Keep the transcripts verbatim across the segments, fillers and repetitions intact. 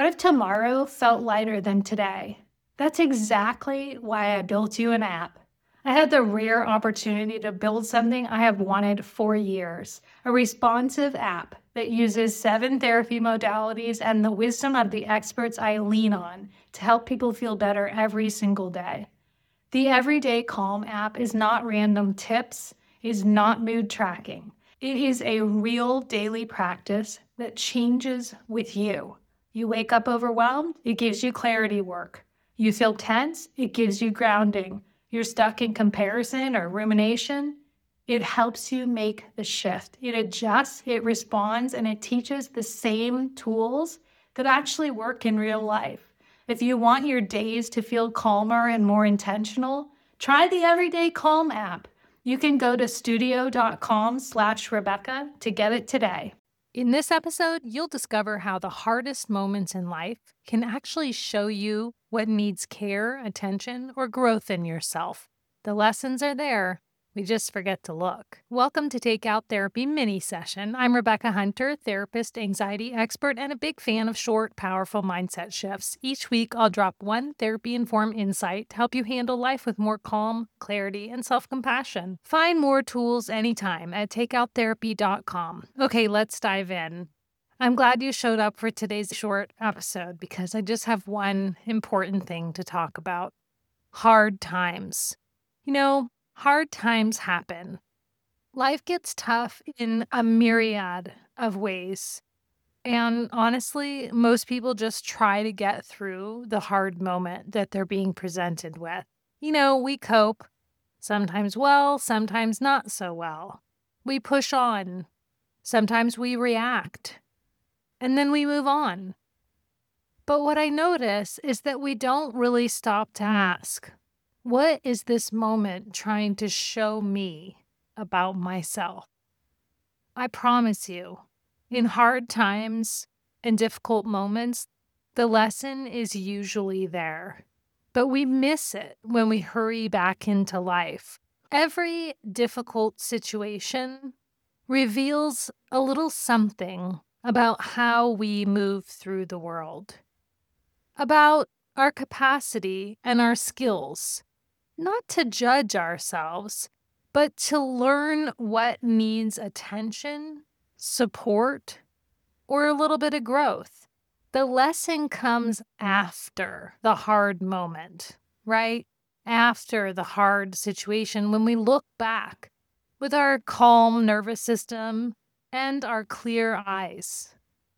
if tomorrow felt lighter than today? That's exactly why I built you an app. I had the rare opportunity to build something I have wanted for years, a responsive app that uses seven therapy modalities and the wisdom of the experts I lean on to help people feel better every single day. The Everyday Calm app is not random tips, is not mood tracking. It is a real daily practice that changes with you. You wake up overwhelmed, it gives you clarity work. You feel tense, it gives you grounding. You're stuck in comparison or rumination, it helps you make the shift. It adjusts, it responds, and it teaches the same tools that actually work in real life. If you want your days to feel calmer and more intentional, try the Everyday Calm app. You can go to studio.com slash Rebecca to get it today. In this episode, you'll discover how the hardest moments in life can actually show you what needs care, attention, or growth in yourself. The lessons are there. We just forget to look. Welcome to Takeout Therapy Mini Session. I'm Rebecca Hunter, therapist, anxiety expert, and a big fan of short, powerful mindset shifts. Each week, I'll drop one therapy-informed insight to help you handle life with more calm, clarity, and self-compassion. Find more tools anytime at takeout therapy dot com. Okay, let's dive in. I'm glad you showed up for today's short episode because I just have one important thing to talk about. Hard times. You know, hard times happen. Life gets tough in a myriad of ways. And honestly, most people just try to get through the hard moment that they're being presented with. You know, we cope, sometimes well, sometimes not so well. We push on. Sometimes we react. And then we move on. But what I notice is that we don't really stop to ask, what is this moment trying to show me about myself? I promise you, in hard times and difficult moments, the lesson is usually there. But we miss it when we hurry back into life. Every difficult situation reveals a little something about how we move through the world, about our capacity and our skills. Not to judge ourselves, but to learn what needs attention, support, or a little bit of growth. The lesson comes after the hard moment, right? After the hard situation, when we look back with our calm nervous system and our clear eyes.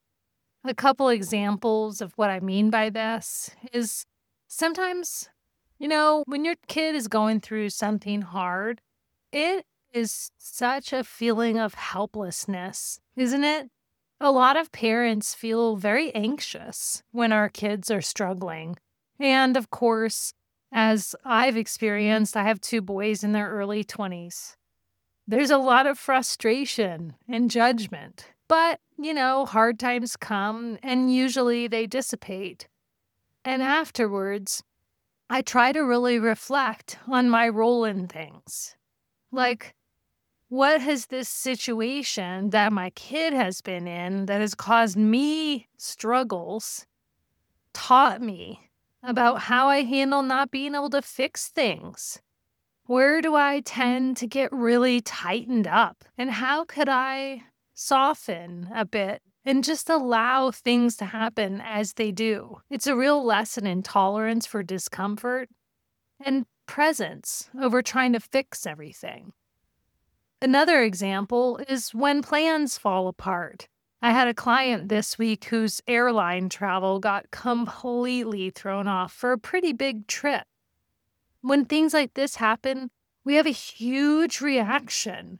A couple examples of what I mean by this is sometimes, you know, when your kid is going through something hard, it is such a feeling of helplessness, isn't it? A lot of parents feel very anxious when our kids are struggling. And of course, as I've experienced, I have two boys in their early twenties. There's a lot of frustration and judgment. But, you know, hard times come and usually they dissipate. And afterwards, I try to really reflect on my role in things. Like, what has this situation that my kid has been in that has caused me struggles taught me about how I handle not being able to fix things? Where do I tend to get really tightened up? And how could I soften a bit and just allow things to happen as they do? It's a real lesson in tolerance for discomfort and presence over trying to fix everything. Another example is when plans fall apart. I had a client this week whose airline travel got completely thrown off for a pretty big trip. When things like this happen, we have a huge reaction,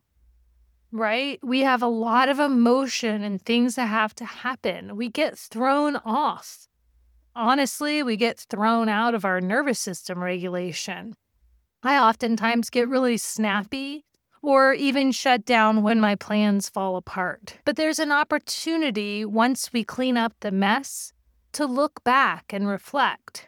right? We have a lot of emotion and things that have to happen. We get thrown off. Honestly, we get thrown out of our nervous system regulation. I oftentimes get really snappy or even shut down when my plans fall apart. But there's an opportunity once we clean up the mess to look back and reflect.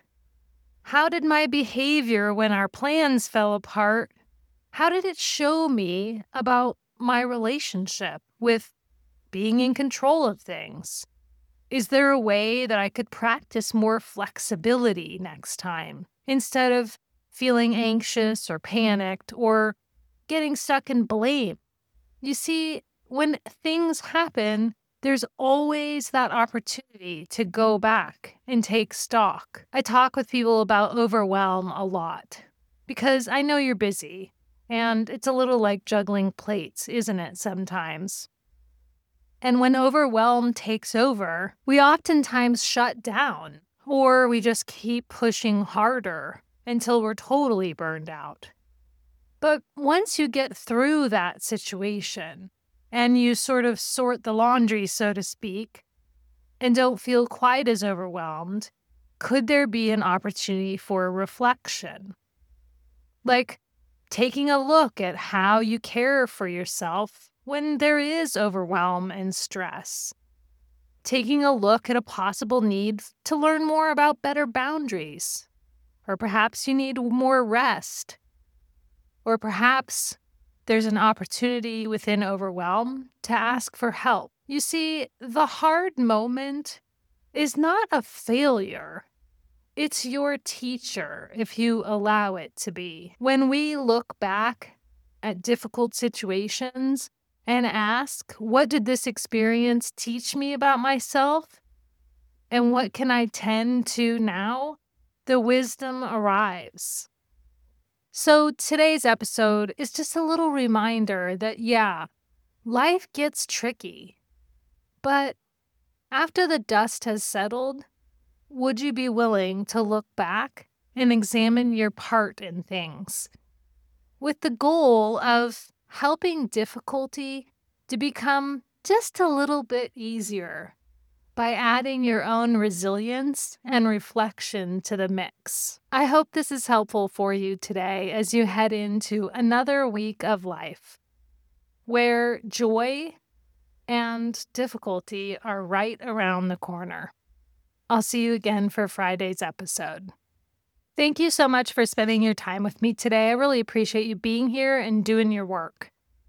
How did my behavior when our plans fell apart, how did it show me about my relationship with being in control of things? Is there a way that I could practice more flexibility next time instead of feeling anxious or panicked or getting stuck in blame? You see, when things happen, there's always that opportunity to go back and take stock. I talk with people about overwhelm a lot because I know you're busy, and it's a little like juggling plates, isn't it, sometimes? And when overwhelm takes over, we oftentimes shut down, or we just keep pushing harder until we're totally burned out. But once you get through that situation and you sort of sort the laundry, so to speak, and don't feel quite as overwhelmed, could there be an opportunity for reflection? Like taking a look at how you care for yourself when there is overwhelm and stress. Taking a look at a possible need to learn more about better boundaries. Or perhaps you need more rest. Or perhaps there's an opportunity within overwhelm to ask for help. You see, the hard moment is not a failure. It's your teacher if you allow it to be. When we look back at difficult situations and ask, what did this experience teach me about myself? And what can I tend to now? The wisdom arrives. So today's episode is just a little reminder that, yeah, life gets tricky. But after the dust has settled, would you be willing to look back and examine your part in things with the goal of helping difficulty to become just a little bit easier by adding your own resilience and reflection to the mix? I hope this is helpful for you today as you head into another week of life where joy and difficulty are right around the corner. I'll see you again for Friday's episode. Thank you so much for spending your time with me today. I really appreciate you being here and doing your work.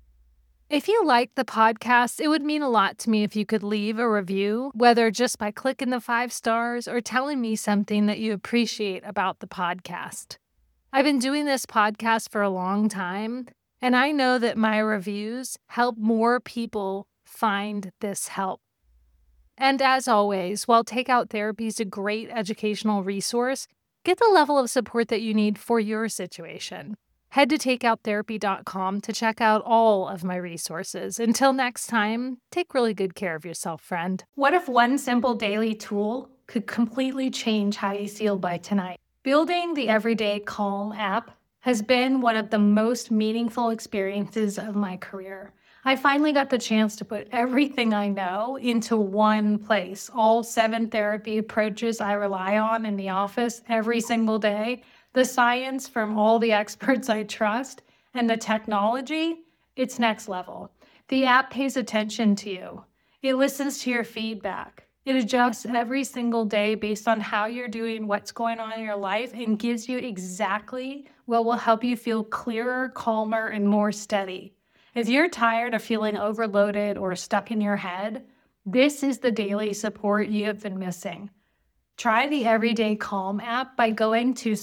If you like the podcast, it would mean a lot to me if you could leave a review, whether just by clicking the five stars or telling me something that you appreciate about the podcast. I've been doing this podcast for a long time, and I know that my reviews help more people find this help. And as always, while Takeout Therapy is a great educational resource, get the level of support that you need for your situation. Head to takeout therapy dot com to check out all of my resources. Until next time, take really good care of yourself, friend. What if one simple daily tool could completely change how you feel by tonight? Building the Everyday Calm app has been one of the most meaningful experiences of my career. I finally got the chance to put everything I know into one place. All seven therapy approaches I rely on in the office every single day, the science from all the experts I trust, and the technology, it's next level. The app pays attention to you. It listens to your feedback. It adjusts every single day based on how you're doing, what's going on in your life, and gives you exactly what will help you feel clearer, calmer, and more steady. If you're tired of feeling overloaded or stuck in your head, this is the daily support you have been missing. Try the Everyday Calm app by going to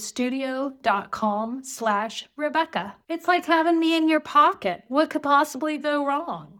studio.com slash Rebecca. It's like having me in your pocket. What could possibly go wrong?